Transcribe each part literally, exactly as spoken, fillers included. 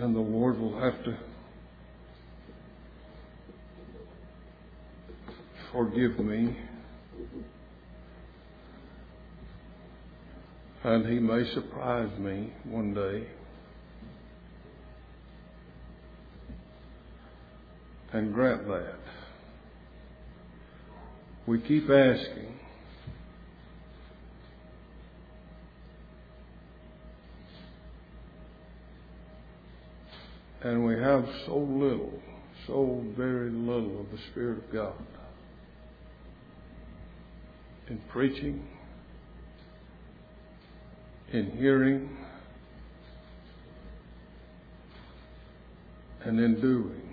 And the Lord will have to forgive me. And He may surprise me one day. And grant that. We keep asking. And we have so little, so very little of the Spirit of God in preaching, in hearing, and in doing.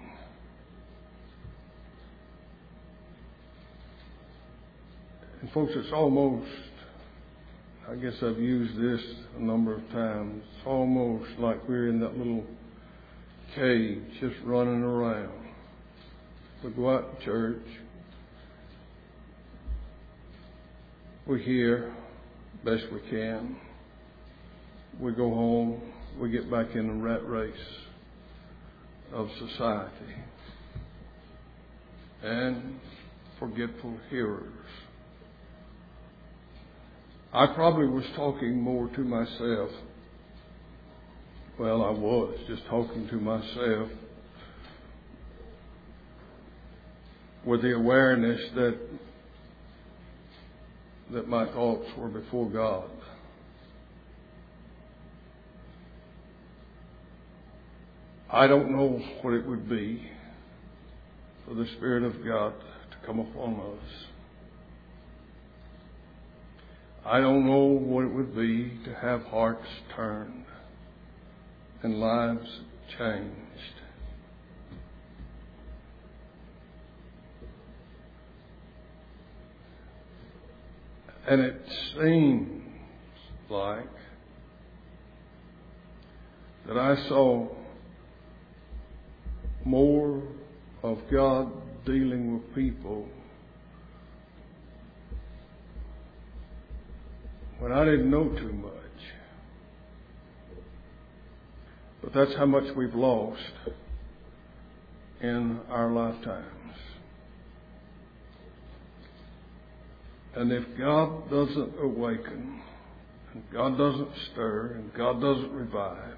And folks, it's almost, I guess I've used this a number of times, it's almost like we're in that little cage just running around. We go out to church. We hear best we can. We go home. We get back in the rat race of society. And forgetful hearers. I probably was talking more to myself. Well, I was just talking to myself with the awareness that that my thoughts were before God. I don't know what it would be for the Spirit of God to come upon us. I don't know what it would be to have hearts turned and lives changed. And it seems like that I saw more of God dealing with people when I didn't know too much. But that's how much we've lost in our lifetimes. And if God doesn't awaken, and God doesn't stir, and God doesn't revive,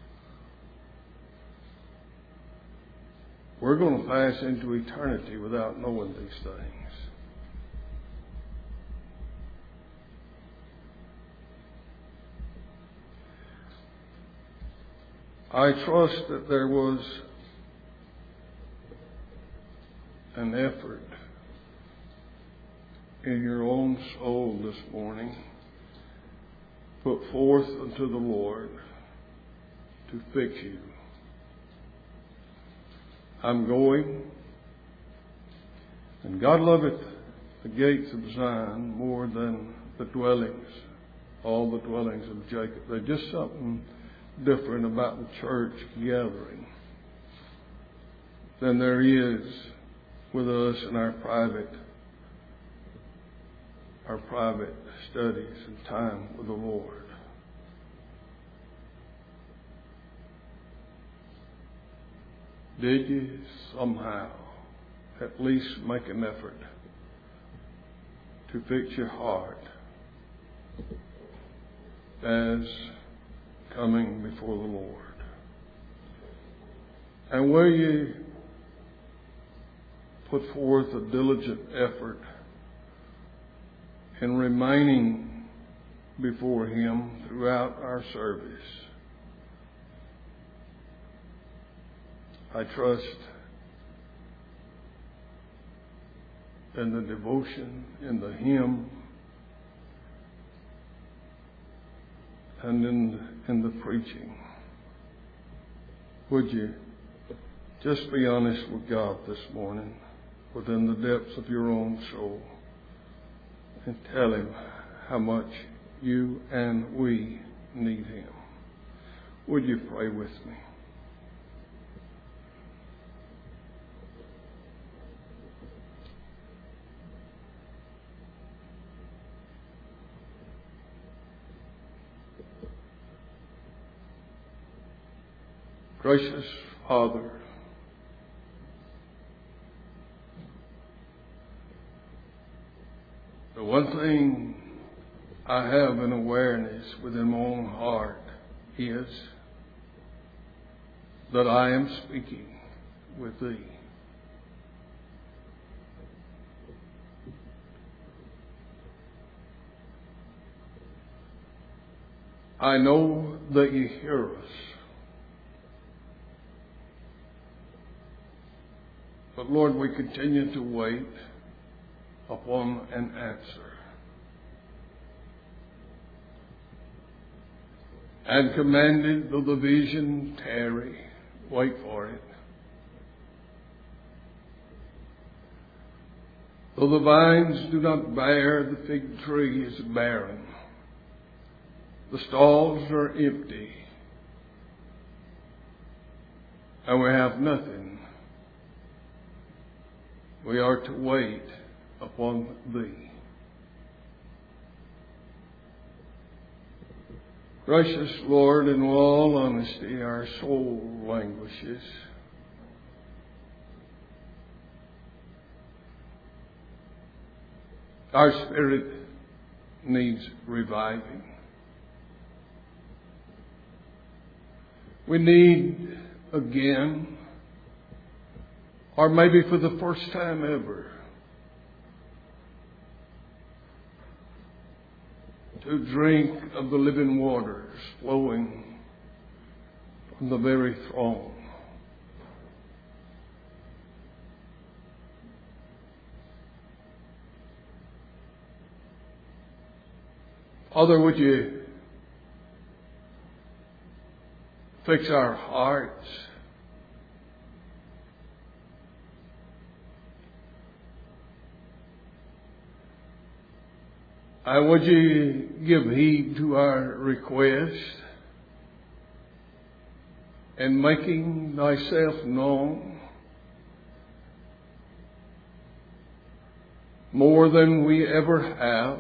we're going to pass into eternity without knowing these things. I trust that there was an effort in your own soul this morning put forth unto the Lord to fix you. I'm going, and God loveth the gates of Zion more than the dwellings, all the dwellings of Jacob. There's just something different about the church gathering than there is with us in our private our private studies and time with the Lord. Did you somehow at least make an effort to fix your heart as coming before the Lord? And will you put forth a diligent effort in remaining before Him throughout our service? I trust in the devotion, in the hymn, and in, in the preaching. Would you just be honest with God this morning, within the depths of your own soul, and tell Him how much you and we need Him? Would you pray with me? Gracious Father, the one thing I have an awareness within my own heart is that I am speaking with Thee. I know that You hear us. But Lord, we continue to wait upon an answer. And commanded, though the vision tarry, wait for it. Though the vines do not bear, the fig tree is barren. The stalls are empty, and we have nothing. We are to wait upon Thee. Gracious Lord, in all honesty, our soul languishes. Our spirit needs reviving. We need again, or maybe for the first time ever, to drink of the living waters flowing from the very throne. Father, would You fix our hearts and would You give heed to our request in making Thyself known more than we ever have.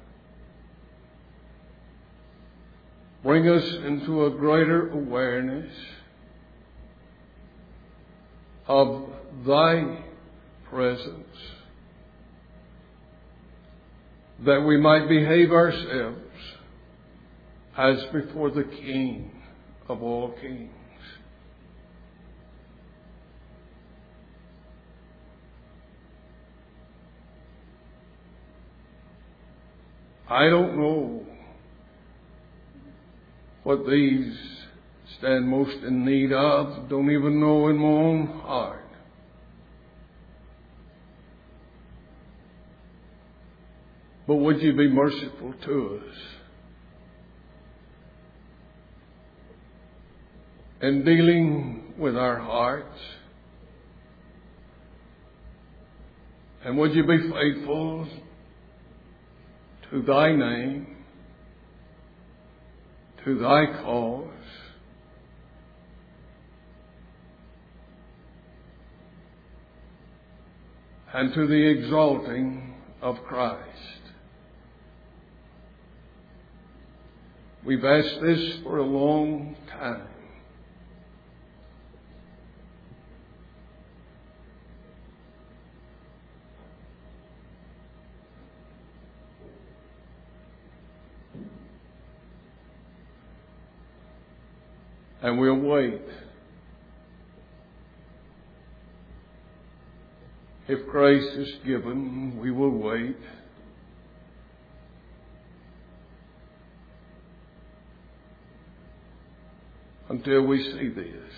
Bring us into a greater awareness of Thy presence, that we might behave ourselves as before the King of all kings. I don't know what these stand most in need of, don't even know in my own heart. But would You be merciful to us in dealing with our hearts? And would You be faithful to Thy name, to Thy cause, and to the exalting of Christ. We've asked this for a long time. And we'll wait. If grace is given, we will wait. Until we see this.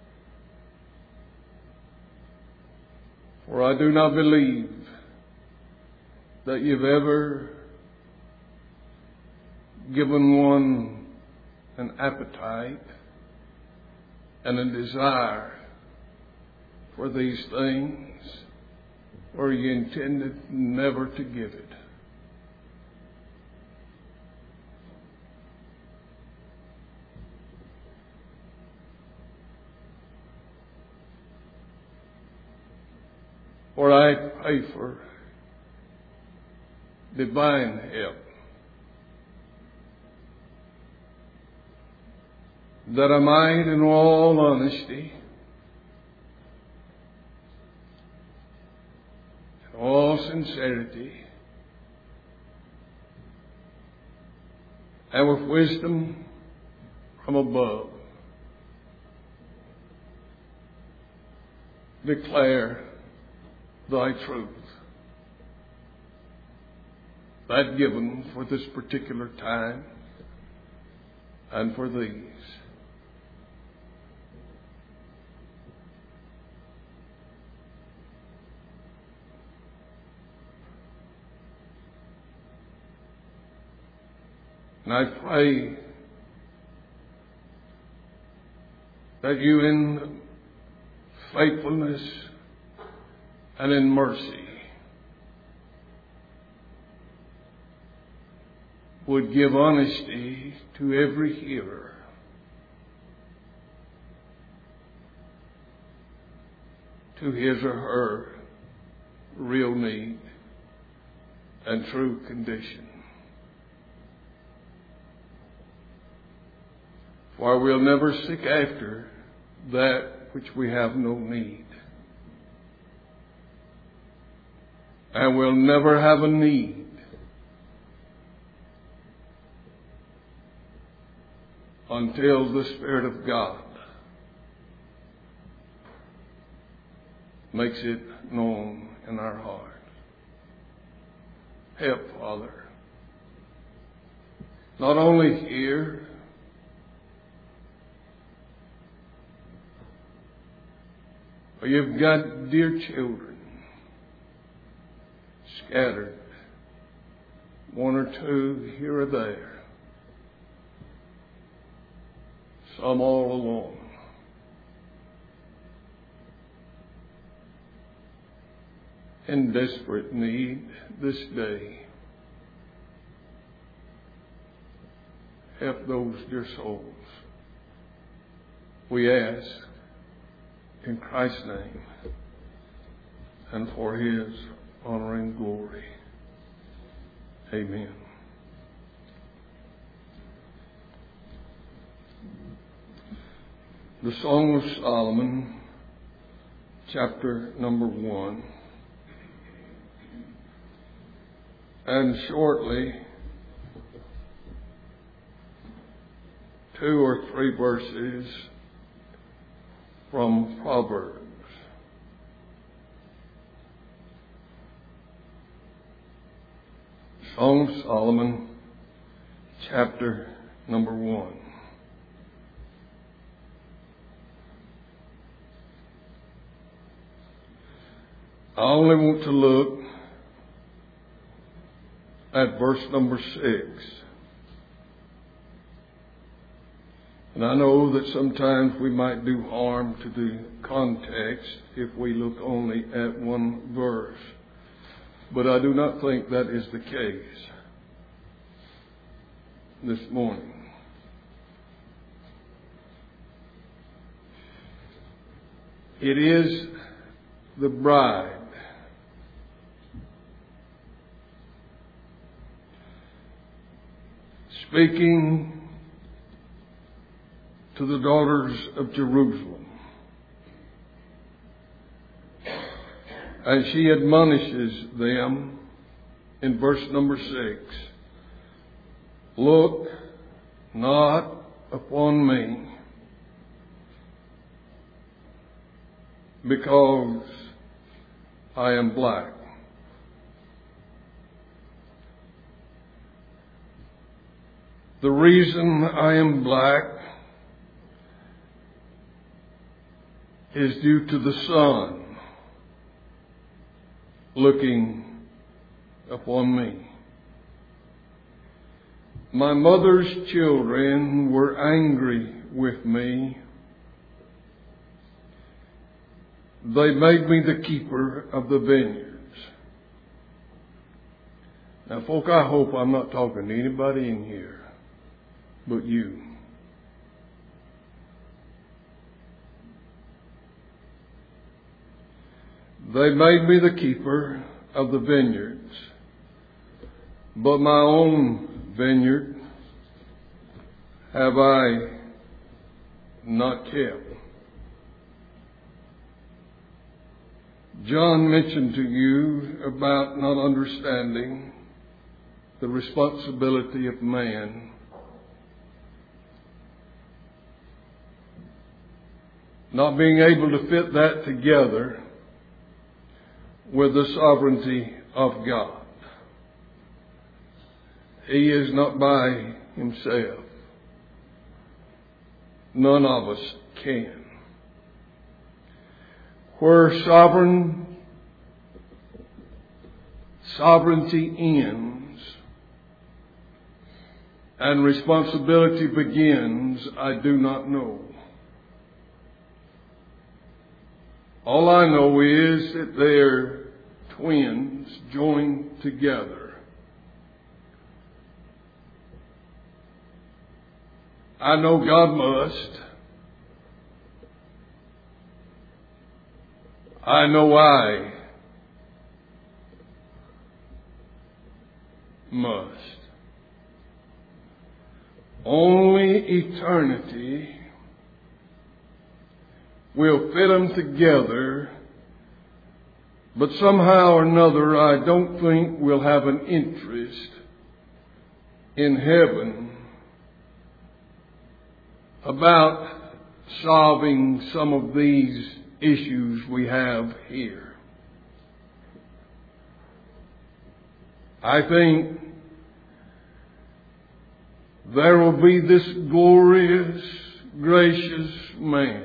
For I do not believe that You've ever given one an appetite and a desire for these things where You intended never to give it. For I pray for divine help, that I might in all honesty, in all sincerity, and with wisdom from above, declare thy truth, that given for this particular time and for these. And I pray that you in faithfulness and in mercy would give honesty to every hearer, to his or her real need and true condition. For we'll never seek after that which we have no need. And we'll never have a need until the Spirit of God makes it known in our heart. Help, Father, not only here, but you've got dear children scattered, one or two here or there, some all alone. In desperate need this day. Help those dear souls, we ask in Christ's name and for His honor and glory. Amen. The Song of Solomon, chapter number one. And shortly, two or three verses from Proverbs. Song of Solomon, chapter number one. I only want to look at verse number six. And I know that sometimes we might do harm to the context if we look only at one verse. But I do not think that is the case this morning. It is the bride speaking to the daughters of Jerusalem. And she admonishes them in verse number six. Look not upon me, because I am black. The reason I am black is due to the sun looking upon me. My mother's children were angry with me. They made me the keeper of the vineyards. Now, folk, I hope I'm not talking to anybody in here but you. They made me the keeper of the vineyards, but my own vineyard have I not kept. John mentioned to you about not understanding the responsibility of man. Not being able to fit that together with the sovereignty of God. He is not by himself. None of us can. Where sovereign sovereignty ends and responsibility begins, I do not know. All I know is that they're twins joined together. I know God must. I know I must. Only eternity will fit them together, but somehow or another I don't think we'll have an interest in heaven about solving some of these issues we have here. I think there will be this glorious, gracious man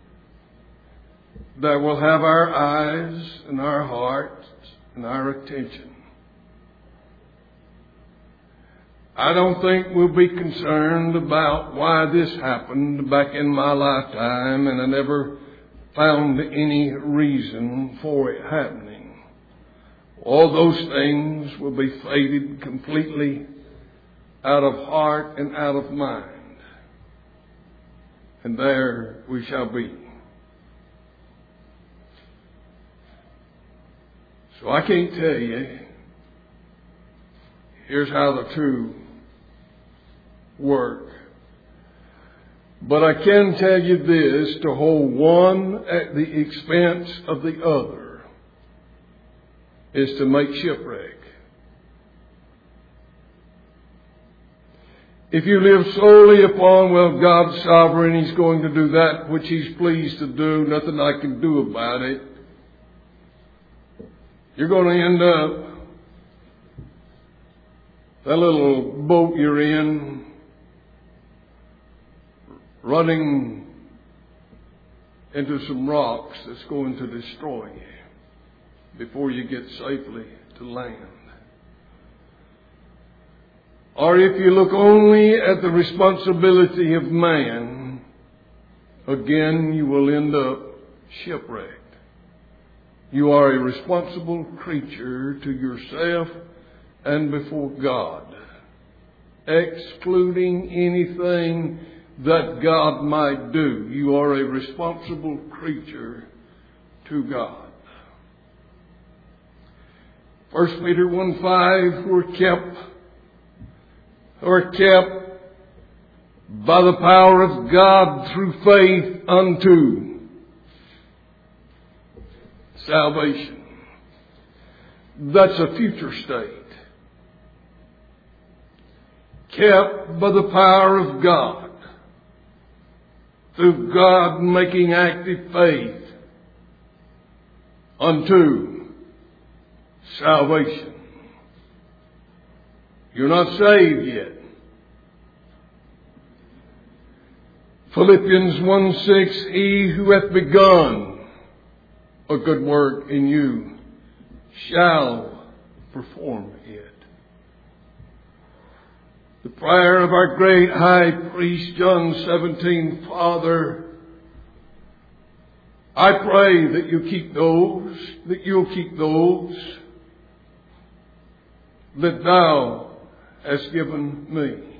that will have our eyes and our hearts and our attention. I don't think we'll be concerned about why this happened back in my lifetime and I never found any reason for it happening. All those things will be faded completely out of heart and out of mind. And there we shall be. So I can't tell you, here's how the two work. But I can tell you this, to hold one at the expense of the other is to make shipwreck. If you live solely upon, well, God's sovereign, He's going to do that which He's pleased to do, nothing I can do about it, you're going to end up, that little boat you're in, running into some rocks that's going to destroy you before you get safely to land. Or if you look only at the responsibility of man, again you will end up shipwrecked. You are a responsible creature to yourself and before God, excluding anything that God might do. You are a responsible creature to God. First Peter one five, we're kept, we're kept by the power of God through faith unto salvation. That's a future state. Kept by the power of God. Through God making active faith unto salvation. You're not saved yet. Philippians one six, He who hath begun a good work in you shall perform it. The prayer of our great high priest, John seventeen, Father, I pray that you keep those, that you'll keep those that thou hast given me.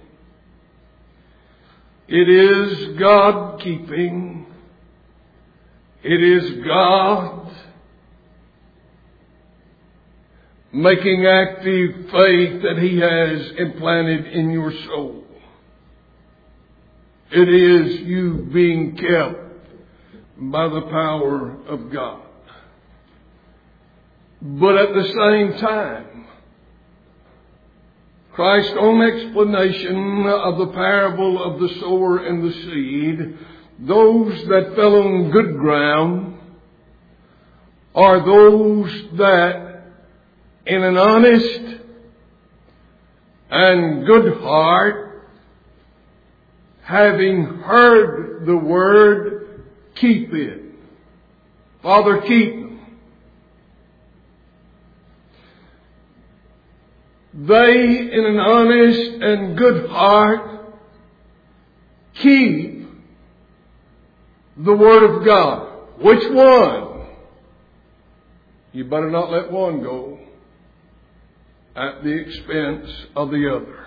It is God keeping. It is God making active faith that He has implanted in your soul. It is you being kept by the power of God. But at the same time, Christ's own explanation of the parable of the sower and the seed, those that fell on good ground are those that in an honest and good heart, having heard the word, keep it. Father, keep them. They, in an honest and good heart, keep the Word of God. Which one? You better not let one go at the expense of the other.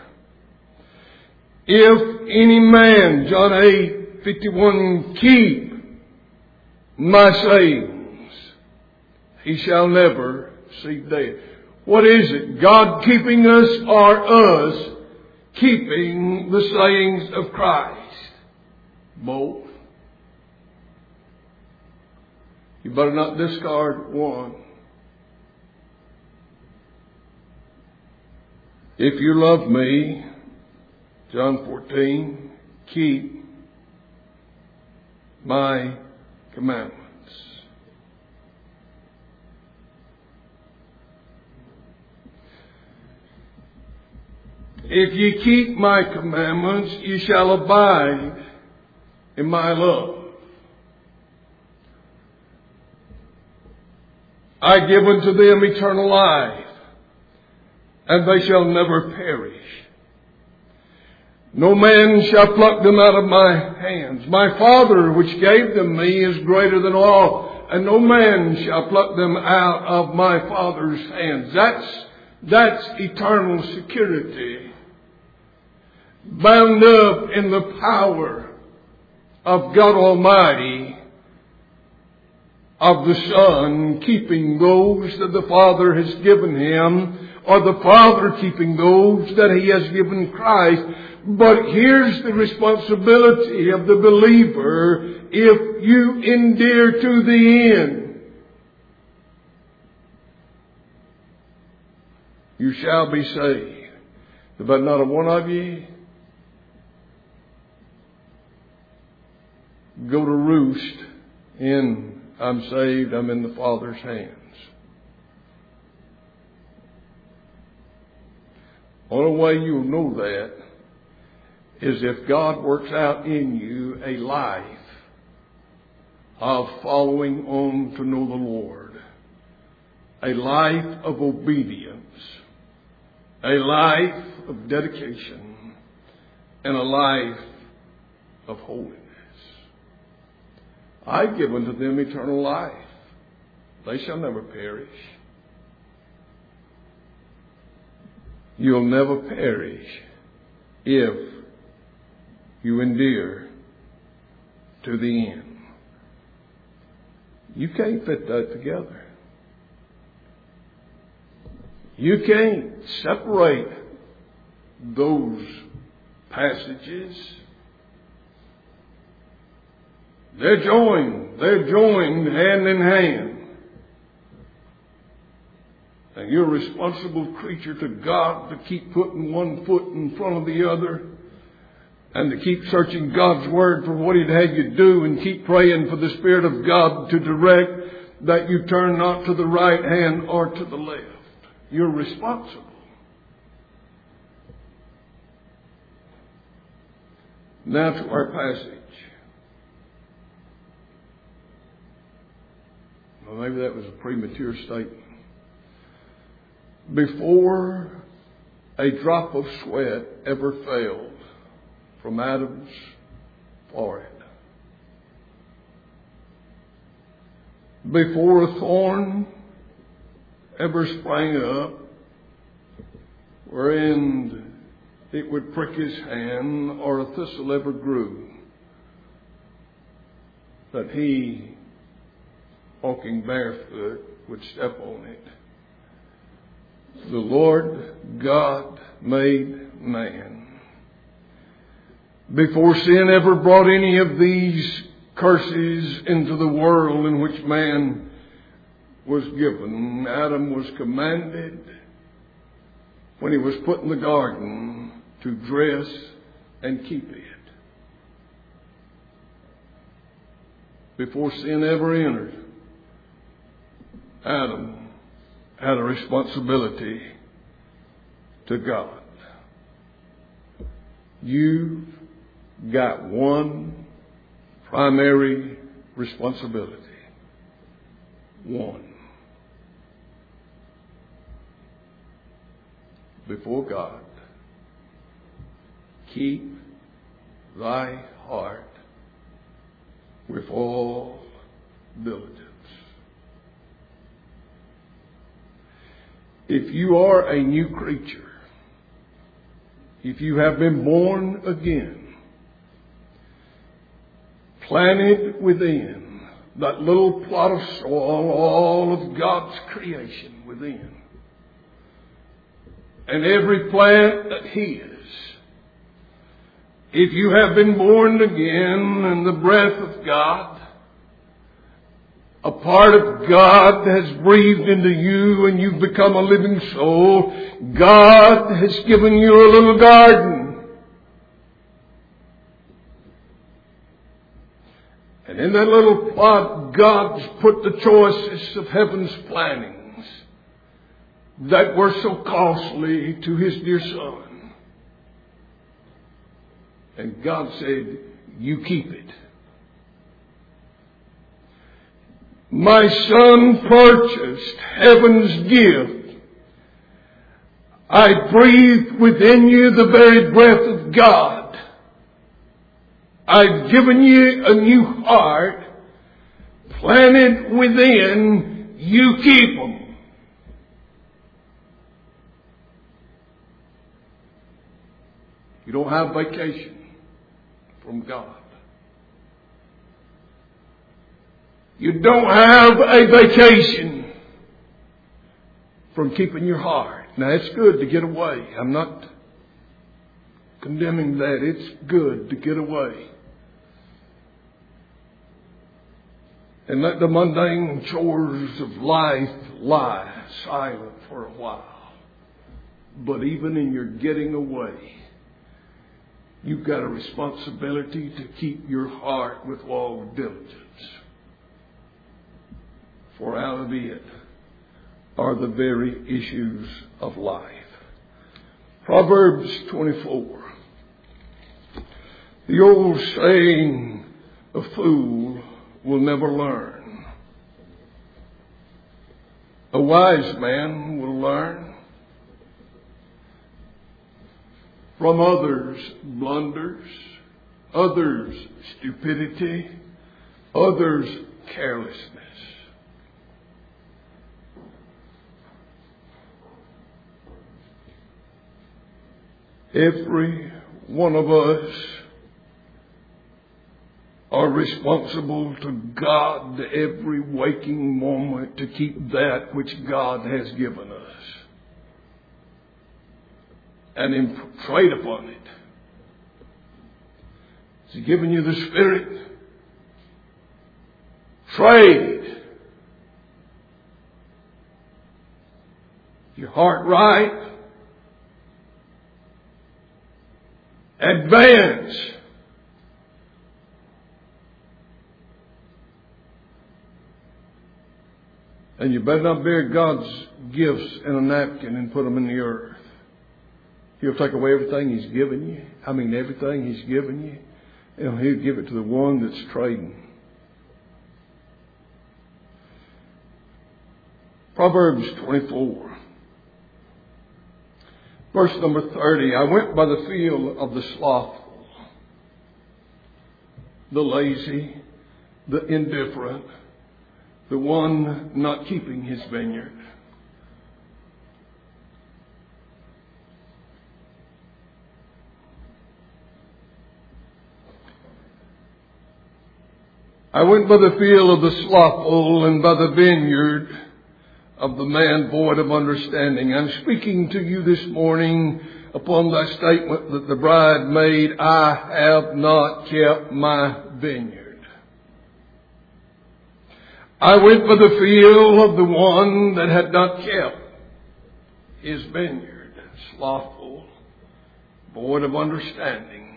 If any man, John eight fifty-one, keep my sayings, he shall never see death. What is it? God keeping us or us keeping the sayings of Christ? Both. You better not discard one. If you love me, John fourteen, keep my commandments. If ye keep my commandments, ye shall abide in my love. I give unto them eternal life, and they shall never perish. No man shall pluck them out of my hands. My Father which gave them me is greater than all, and no man shall pluck them out of my Father's hands. That's, that's eternal security, bound up in the power of God Almighty, of the Son keeping those that the Father has given Him, or the Father keeping those that He has given Christ. But here's the responsibility of the believer: if you endure to the end, you shall be saved. But not a one of ye go to roost in, I'm saved, I'm in the Father's hands. Only way you'll know that is if God works out in you a life of following on to know the Lord, a life of obedience, a life of dedication, and a life of holiness. I give unto them eternal life. They shall never perish. You'll never perish if you endure to the end. You can't fit that together. You can't separate those passages. They're joined. They're joined hand in hand. And you're a responsible creature to God to keep putting one foot in front of the other, and to keep searching God's Word for what He'd have you do, and keep praying for the Spirit of God to direct that you turn not to the right hand or to the left. You're responsible. Now to our passage. Well, maybe that was a premature statement. Before a drop of sweat ever failed from Adam's forehead, before a thorn ever sprang up wherein it would prick his hand, or a thistle ever grew, that he, walking barefoot, would step on it. The Lord God made man. before sin ever brought any of these curses into the world in which man was given, Adam was commanded, when he was put in the garden, to dress and keep it. Before sin ever entered, Adam had a responsibility to God. You've got one primary responsibility. One. Before God, keep thy heart with all diligence. If you are a new creature, if you have been born again, planted within that little plot of soil, all of God's creation within, and every plant that He is, if you have been born again and the breath of God, a part of God has breathed into you and you've become a living soul, God has given you a little garden. And in that little plot, God's put the choices of heaven's plannings that were so costly to His dear Son. And God said, you keep it. My Son purchased heaven's gift. I breathed within you the very breath of God. I've given you a new heart. Planted within, you keep them. You don't have vacation from God. You don't have a vacation from keeping your heart. Now, it's good to get away. I'm not condemning that. It's good to get away. And let the mundane chores of life lie silent for a while. But even in your getting away, you've got a responsibility to keep your heart with all diligence. For out of it are the very issues of life. Proverbs twenty-four. The old saying, a fool will never learn. A wise man will learn from others' blunders, others' stupidity, others' carelessness. Every one of us are responsible to God every waking moment to keep that which God has given us and in trade upon it. Has He given you the Spirit? Trade. Your heart right. Advance. And you better not bury God's gifts in a napkin and put them in the earth. He'll take away everything He's given you. I mean, everything He's given you. And He'll give it to the one that's trading. Proverbs twenty-four. Verse number thirty, I went by the field of the slothful, the lazy, the indifferent, the one not keeping his vineyard. I went by the field of the slothful and by the vineyard of the man void of understanding. I'm speaking to you this morning upon that statement that the bride made, I have not kept my vineyard. I went by the field of the one that had not kept his vineyard, slothful, void of understanding.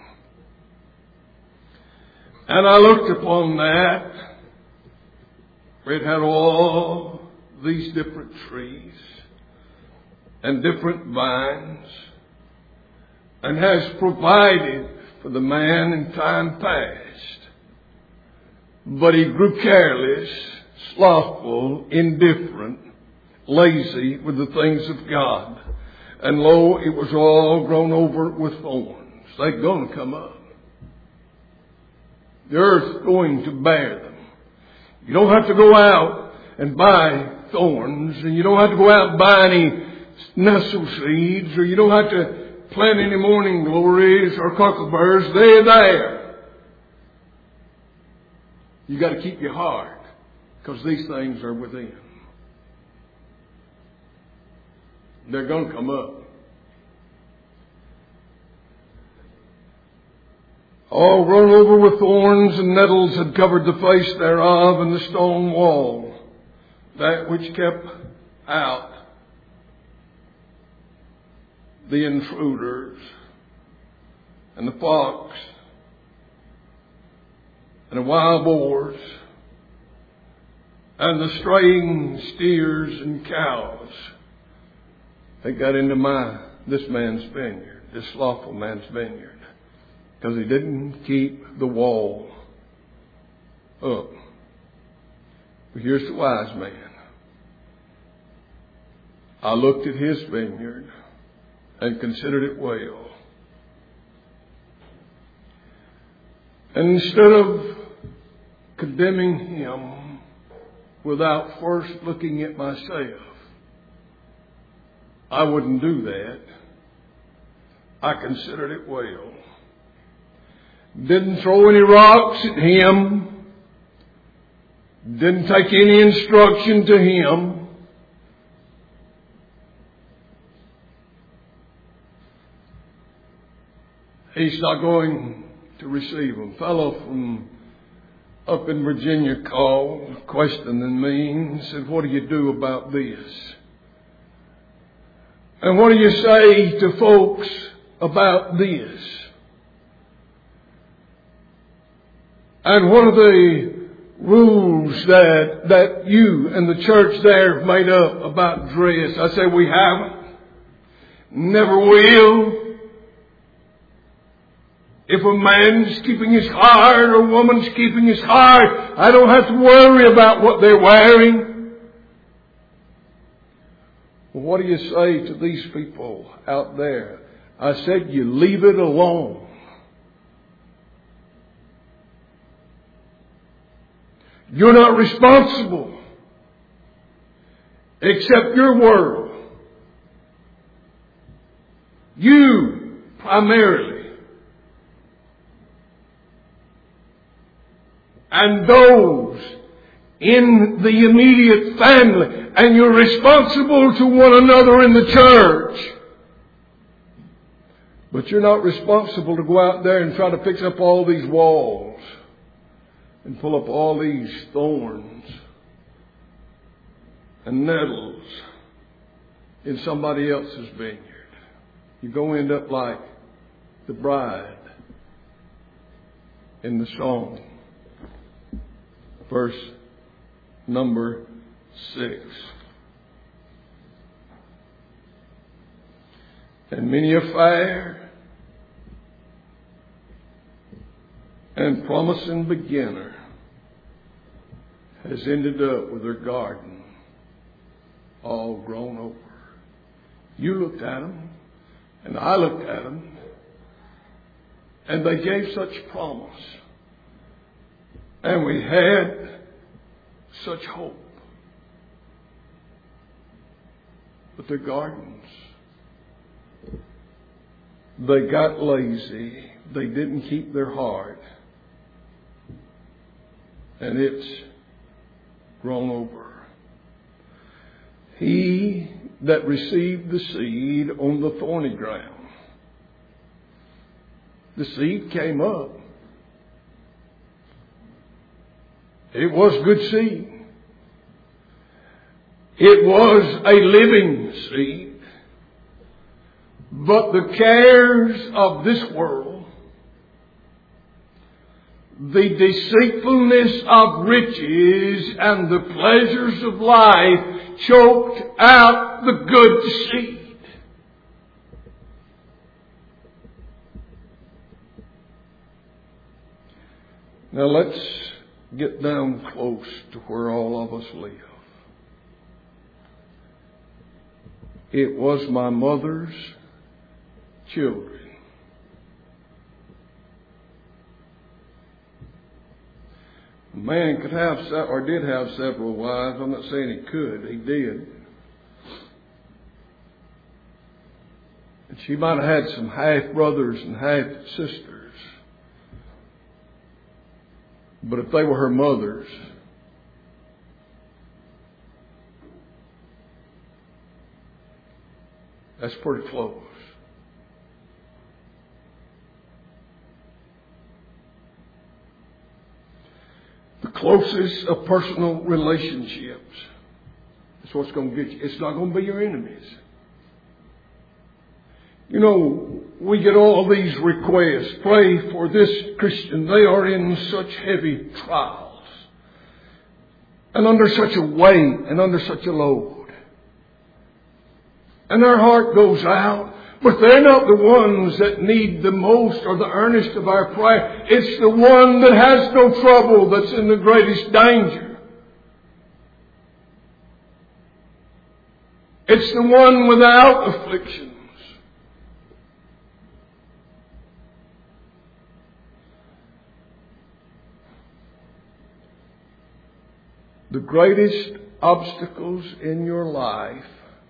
And I looked upon that, where it had all these different trees and different vines, and has provided for the man in time past. But he grew careless, slothful, indifferent, lazy with the things of God. And lo, it was all grown over with thorns. They're going to come up. The earth's going to bear them. You don't have to go out and buy thorns, and you don't have to go out and buy any nestle seeds, or you don't have to plant any morning glories or cockleburrs. They're there. You got to keep your heart, because these things are within. They're going to come up. All grown over with thorns and nettles had covered the face thereof, and the stone wall, that which kept out the intruders, and the fox, and the wild boars, and the straying steers and cows. They got into my, this man's vineyard, this slothful man's vineyard, because he didn't keep the wall up. But here's the wise man. I looked at his vineyard and considered it well. And instead of condemning him without first looking at myself, I wouldn't do that. I considered it well. Didn't throw any rocks at him. Didn't take any instruction to him. He's not going to receive them. A fellow from up in Virginia called, questioning me, and said, what do you do about this? And what do you say to folks about this? And what are the rules that that you and the church there have made up about dress? I say, we haven't. Never will. If a man's keeping his heart or a woman's keeping his heart, I don't have to worry about what they're wearing. Well, what do you say to these people out there? I said, you leave it alone. You're not responsible except your world. You primarily. And those in the immediate family. And you're responsible to one another in the church. But you're not responsible to go out there and try to fix up all these walls and pull up all these thorns and nettles in somebody else's vineyard. You're going to end up like the bride in the song. Verse number six. And many a fair and promising beginner has ended up with her garden all grown over. You looked at them, and I looked at them, and they gave such promise. And we had such hope. But their gardens, they got lazy. They didn't keep their heart. And it's grown over. He that received the seed on the thorny ground the seed came up. It was good seed. It was a living seed. But the cares of this world, the deceitfulness of riches, and the pleasures of life choked out the good seed. Now let's get down close to where all of us live. It was my mother's children. A man could have, or did have several wives. I'm not saying he could. He did. And she might have had some half brothers and half sisters. But if they were her mothers, that's pretty close. The closest of personal relationships is what's going to get you. It's not going to be your enemies. You know, we get all these requests. Pray for this Christian. They are in such heavy trials and under such a weight and under such a load. And our heart goes out, but they're not the ones that need the most or the earnest of our prayer. It's the one that has no trouble that's in the greatest danger. It's the one without afflictions. The greatest obstacles in your life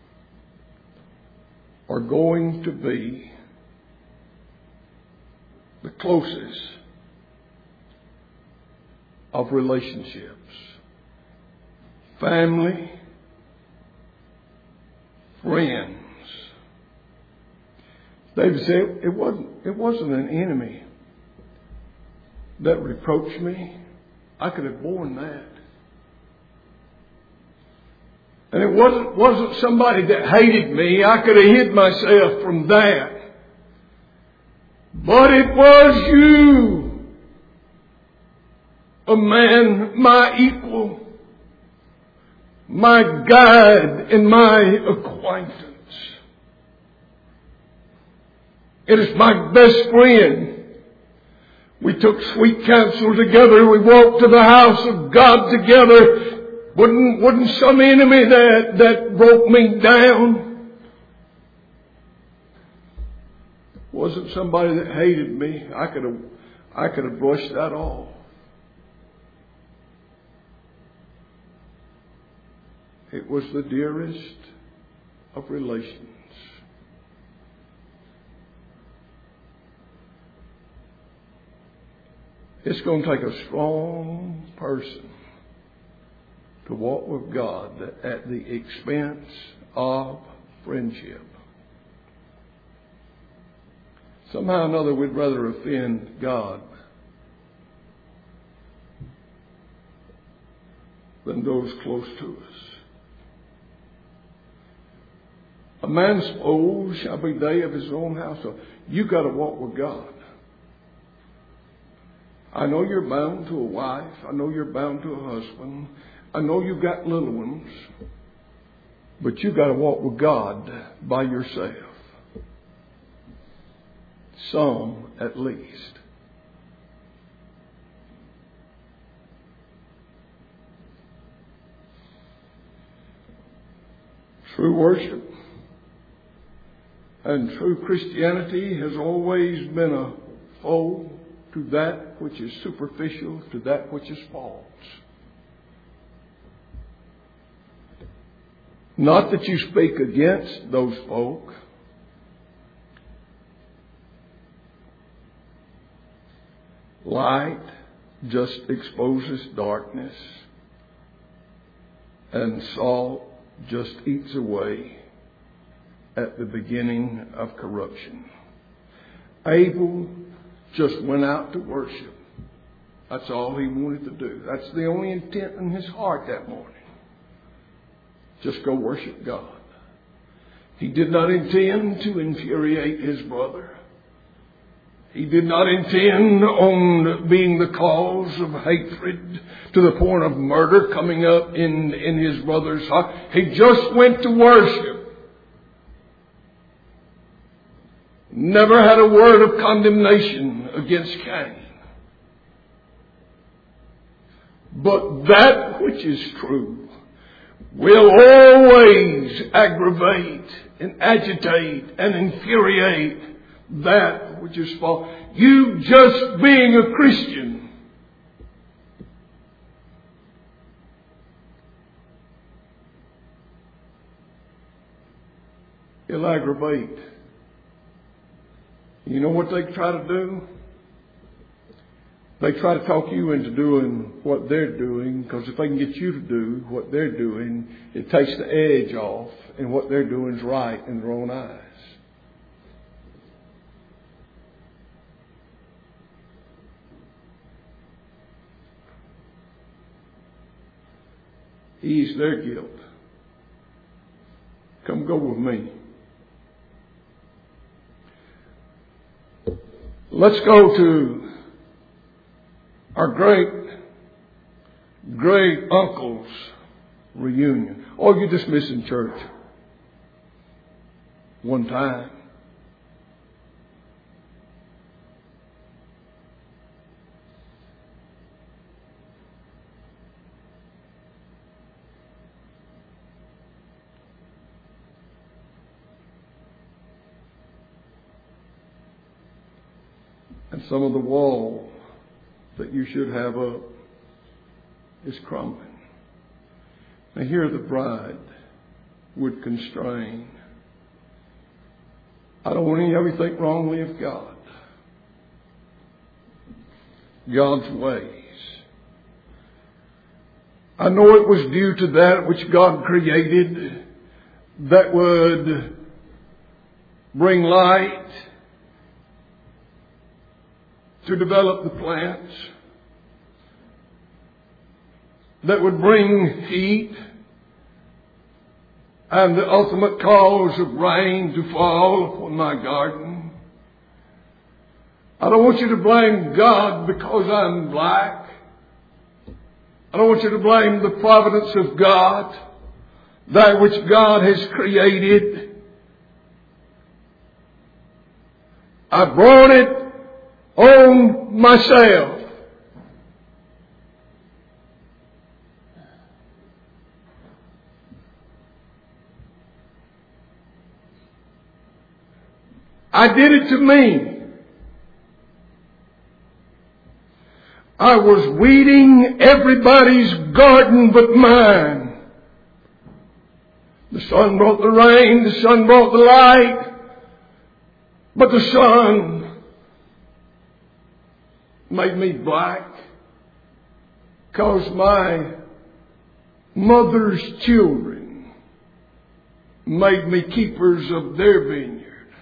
are going to be the closest of relationships. Family, friends. David said it wasn't, it wasn't an enemy that reproached me. I could have borne that. And it wasn't, wasn't somebody that hated me. I could have hid myself from that. But it was you, a man, my equal, my guide and my acquaintance. It is my best friend. We took sweet counsel together. We walked to the house of God together. Wouldn't, wouldn't some enemy that, that broke me down? Wasn't somebody that hated me. I could have, I could have brushed that off. It was the dearest of relations. It's going to take a strong person to walk with God at the expense of friendship. Somehow or another we'd rather offend God than those close to us. A man's foe shall be they of his own household. You've got to walk with God. I know you're bound to a wife. I know you're bound to a husband. I know you've got little ones, but you've got to walk with God by yourself. Some at least. True worship and true Christianity has always been a foe to that which is superficial, to that which is false. Not that you speak against those folk. Light just exposes darkness, and salt just eats away at the beginning of corruption. Abel just went out to worship. That's all he wanted to do. That's the only intent in his heart that morning. Just go worship God. He did not intend to infuriate his brother. He did not intend on being the cause of hatred to the point of murder coming up in, in his brother's heart. He just went to worship. Never had a word of condemnation against Cain. But that which is true will always aggravate and agitate and infuriate that which is false. You just being a Christian it'll aggravate. You know what they try to do? They try to talk you into doing what they're doing, because if they can get you to do what they're doing, it takes the edge off, and what they're doing is right in their own eyes. Ease their guilt. Come go with me. Let's go to our great, great uncle's reunion. Oh, you're just missing church. One time. And some of the wall that you should have up is crumbling. Now here the bride would constrain. I don't want any of you to think wrongly of God. God's ways. I know it was due to that which God created that would bring light to develop the plants, that would bring heat and the ultimate cause of rain to fall upon my garden. I don't want you to blame God because I'm black. I don't want you to blame the providence of God, that which God has created. I brought it on myself. I did it to me. I was weeding everybody's garden but mine. The sun brought the rain, the sun brought the light, but the sun made me black, because my mother's children made me keepers of their vineyard.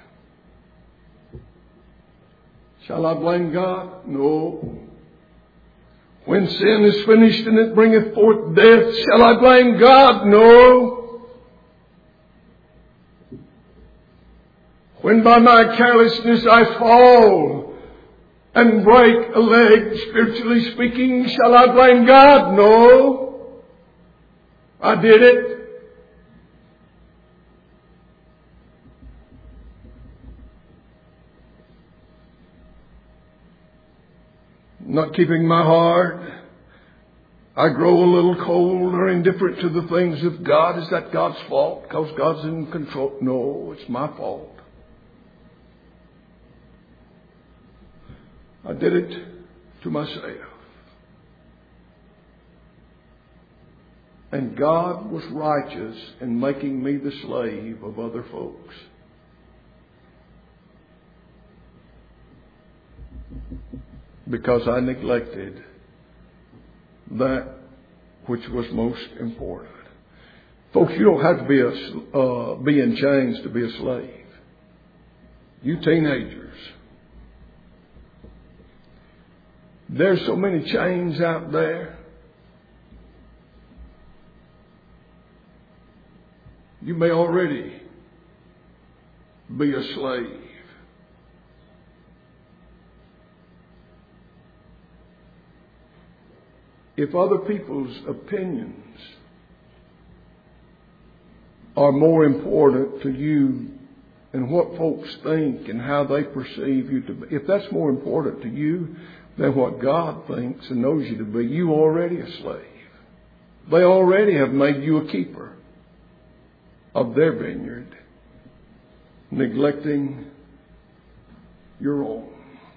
Shall I blame God? No. When sin is finished and it bringeth forth death, shall I blame God? No. When by my carelessness I fall and break a leg, spiritually speaking, shall I blame God? No. I did it. Not keeping my heart. I grow a little cold or indifferent to the things of God. Is that God's fault? Because God's in control? No, it's my fault. I did it to myself. And God was righteous in making me the slave of other folks. Because I neglected that which was most important. Folks, you don't have to be a, uh, be in chains to be a slave. You teenagers, There's so many chains out there. You may already be a slave. If other people's opinions are more important to you and what folks think and how they perceive you to be, if that's more important to you than what God thinks and knows you to be, you are already a slave. They already have made you a keeper of their vineyard, neglecting your own.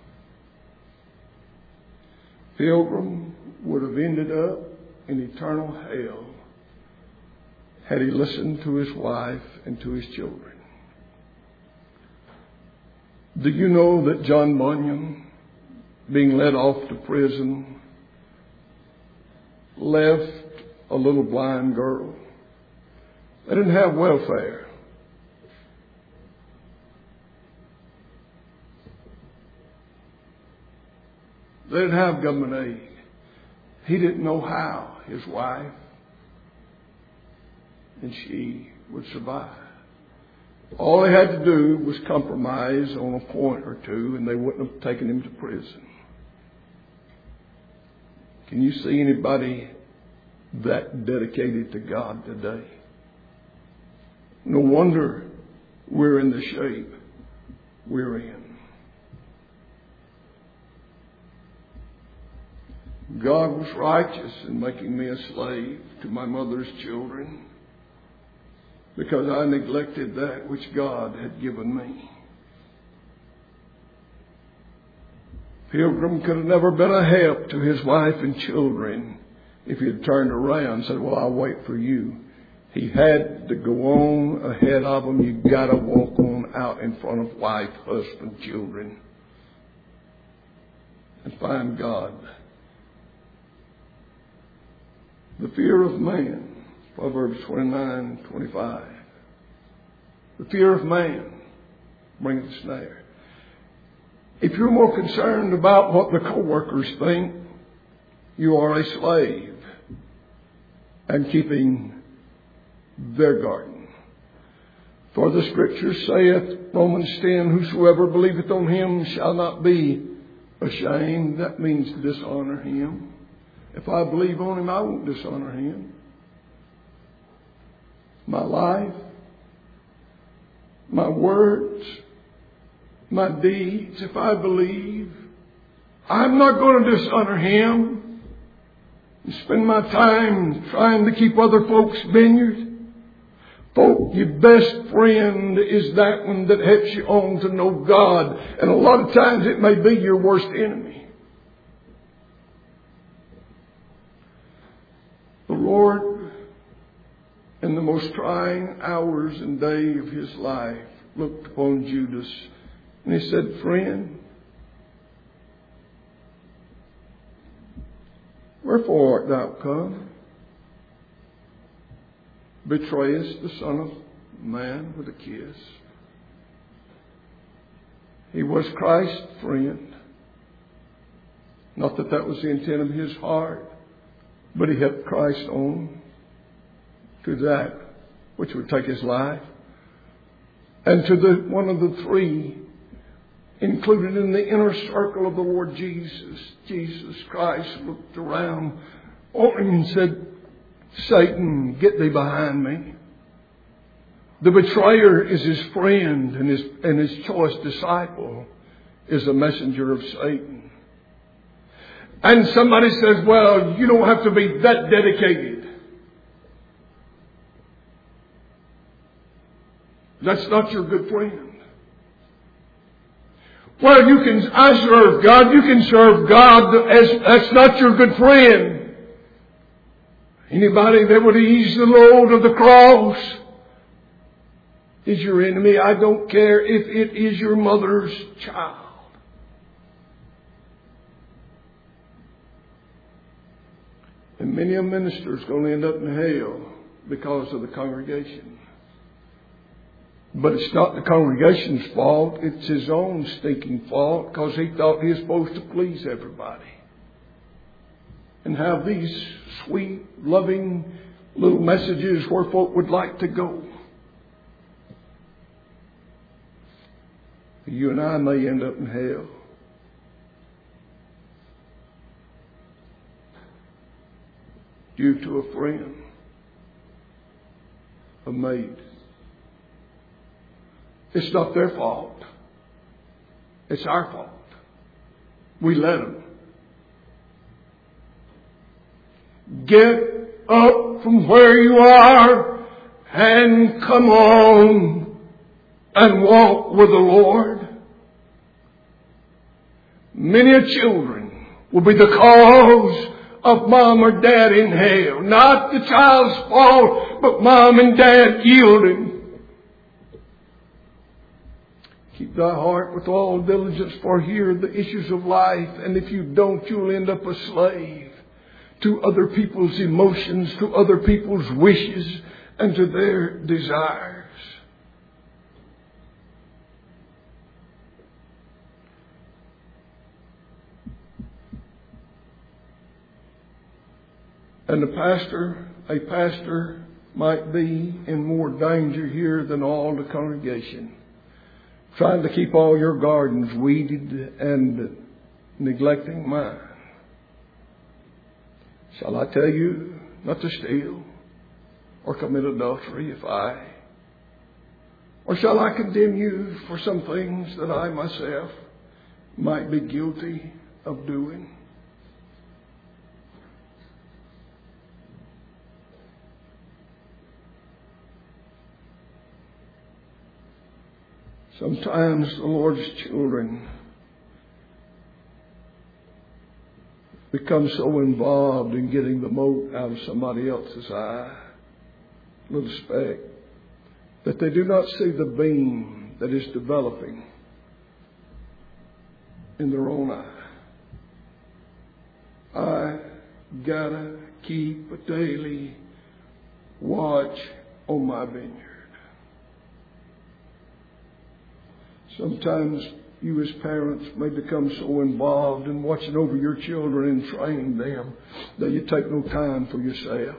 Pilgrim would have ended up in eternal hell had he listened to his wife and to his children. Do you know that John Bunyan, being led off to prison, left a little blind girl? They didn't have welfare. They didn't have government aid. He didn't know how his wife and she would survive. All they had to do was compromise on a point or two, and they wouldn't have taken him to prison. Can you see anybody that dedicated to God today? No wonder we're in the shape we're in. God was righteous in making me a slave to my mother's children because I neglected that which God had given me. Pilgrim could have never been a help to his wife and children if he had turned around and said, well, I'll wait for you. He had to go on ahead of them. You've got to walk on out in front of wife, husband, children, and find God. The fear of man, Proverbs twenty-nine, twenty-five. The fear of man brings a snare. If you're more concerned about what the co-workers think, you are a slave and keeping their garden. For the Scripture saith, Romans ten, whosoever believeth on him shall not be ashamed. That means to dishonor him. If I believe on him, I won't dishonor him. My life, my words, my deeds, if I believe, I'm not going to dishonor him and spend my time trying to keep other folks' vineyard. Folk, your best friend is that one that helps you on to know God. And a lot of times it may be your worst enemy. The Lord, in the most trying hours and day of his life, looked upon Judas and he said, friend, wherefore art thou come? Betrayest the Son of Man with a kiss. He was Christ's friend. Not that that was the intent of his heart, but he helped Christ on to that which would take his life. And to the one of the three included in the inner circle of the Lord Jesus, Jesus Christ looked around on him and said, Satan, get thee behind me. The betrayer is his friend, and his, and his choice disciple is a messenger of Satan. And somebody says, well, you don't have to be that dedicated. That's not your good friend. Well, you can, I serve God. You can serve God. As, that's not your good friend. Anybody that would ease the load of the cross is your enemy. I don't care if it is your mother's child. And many a minister is going to end up in hell because of the congregation. But it's not the congregation's fault. It's his own stinking fault because he thought he was supposed to please everybody. and have these sweet, loving little messages where folk would like to go. You and I may end up in hell. Due to a friend, a maid. It's not their fault. It's our fault. We let them. Get up from where you are and come on and walk with the Lord. Many children will be the cause of mom or dad in hell. Not the child's fault, but mom and dad yielding. Keep thy heart with all diligence, for here are the issues of life. And if you don't, you'll end up a slave to other people's emotions, to other people's wishes, and to their desires. And the pastor, a pastor might be in more danger here than all the congregation, trying to keep all your gardens weeded and neglecting mine. Shall I tell you not to steal or commit adultery if I? Or shall I condemn you for some things that I myself might be guilty of doing? Sometimes the Lord's children become so involved in getting the mote out of somebody else's eye, little speck, that they do not see the beam that is developing in their own eye. I gotta keep a daily watch on my vineyard. Sometimes you as parents may become so involved in watching over your children and training them that you take no time for yourself.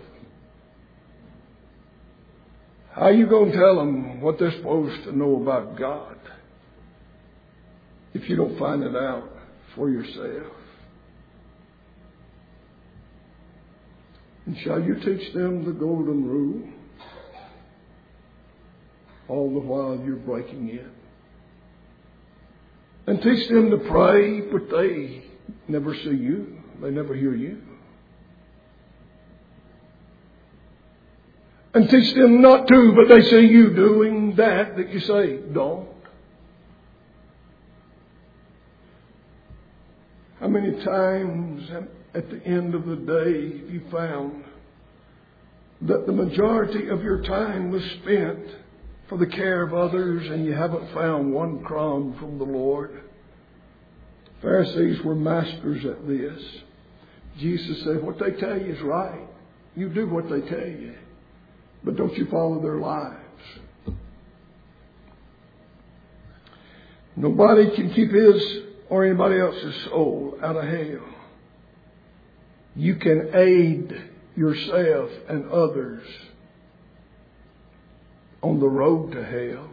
How are you going to tell them what they're supposed to know about God if you don't find it out for yourself? And shall you teach them the golden rule all the while you're breaking it? And teach them to pray, but they never see you. They never hear you. And teach them not to, but they see you doing that that you say, don't. How many times at the end of the day have you found that the majority of your time was spent for the care of others, and you haven't found one crumb from the Lord? Pharisees were masters at this. Jesus said, what they tell you is right. You do what they tell you, but don't you follow their lives. Nobody can keep his or anybody else's soul out of hell. You can aid yourself and others on the road to hell.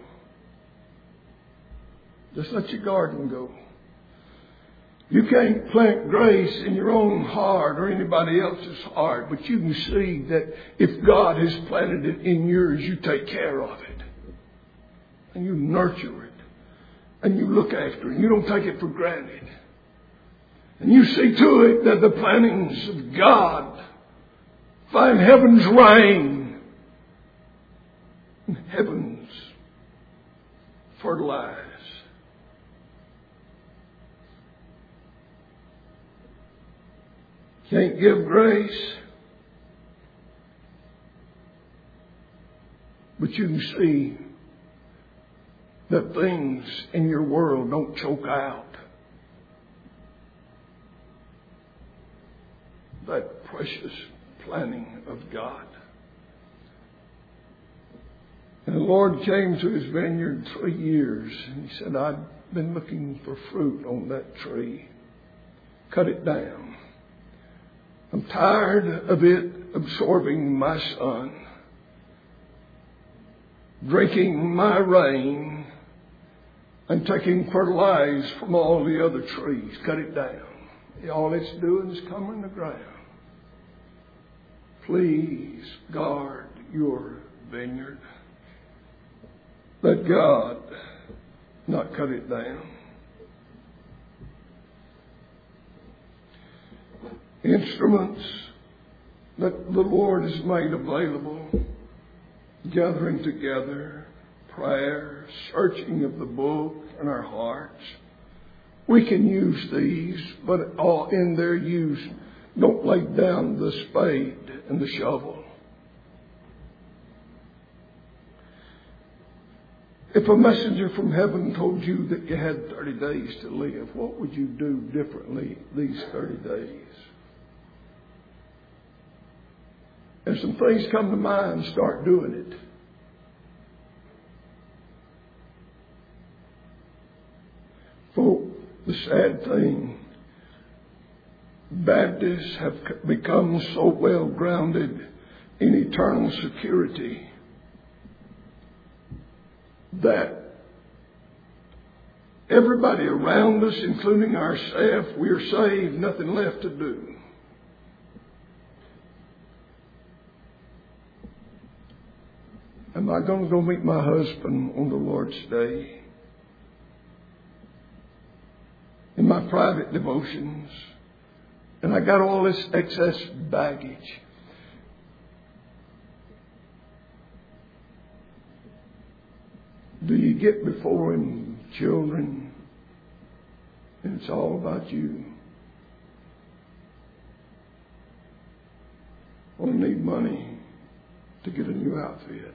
Just let your garden go. You can't plant grace in your own heart or anybody else's heart, but you can see that if God has planted it in yours, you take care of it. And you nurture it. And you look after it. You don't take it for granted. And you see to it that the plantings of God find heaven's rain and heaven's fertilize. Can't give grace, but you can see that things in your world don't choke out that precious planting of God. And the Lord came to his vineyard three years, and he said, I've been looking for fruit on that tree. Cut it down. I'm tired of it absorbing my sun, drinking my rain, and taking fertilizer from all the other trees. Cut it down. All it's doing is covering the ground. Please guard your vineyard. Let God not cut it down. Instruments that the Lord has made available, gathering together, prayer, searching of the book in our hearts. We can use these, but all in their use, don't lay down the spade and the shovel. If a messenger from heaven told you that you had thirty days to live, what would you do differently these thirty days? If some things come to mind, start doing it. Folk, the sad thing, Baptists have become so well grounded in eternal security that everybody around us, including ourselves, we are saved, nothing left to do. Am I going to go meet my husband on the Lord's Day? In my private devotions. And I got all this excess baggage. Do you get before him, children, and it's all about you? I need money to get a new outfit.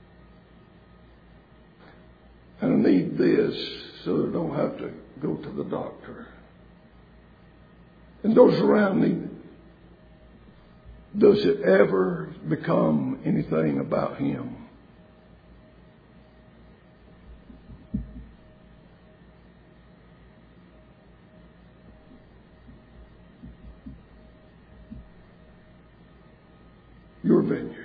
And I need this so that I don't have to go to the doctor. And those around me, does it ever become anything about him? Your vineyard.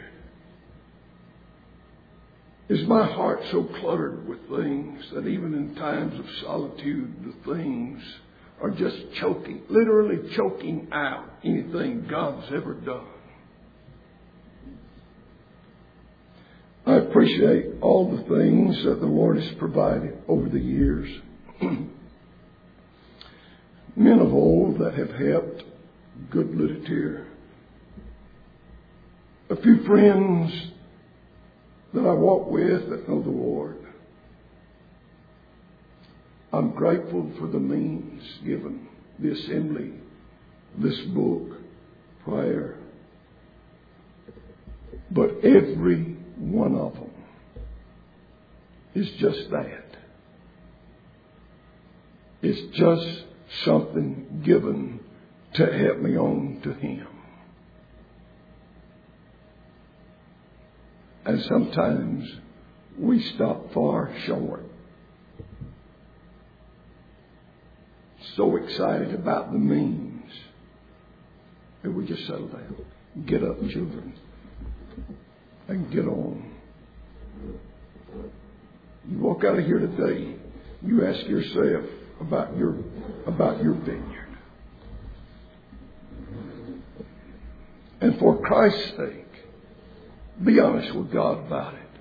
Is my heart so cluttered with things that even in times of solitude, the things are just choking, literally choking out anything God's ever done? I appreciate all the things that the Lord has provided over the years. Men of old that have helped, good literature. A few friends that I walk with that know the Lord. I'm grateful for the means given, the assembly, this book, prayer. But every one of them is just that. It's just something given to help me on to Him. And sometimes we stop far short. So excited about the means that we just settle down. Get up, children, and get on. You walk out of here today, you ask yourself about your about your vineyard. And for Christ's sake, be honest with God about it.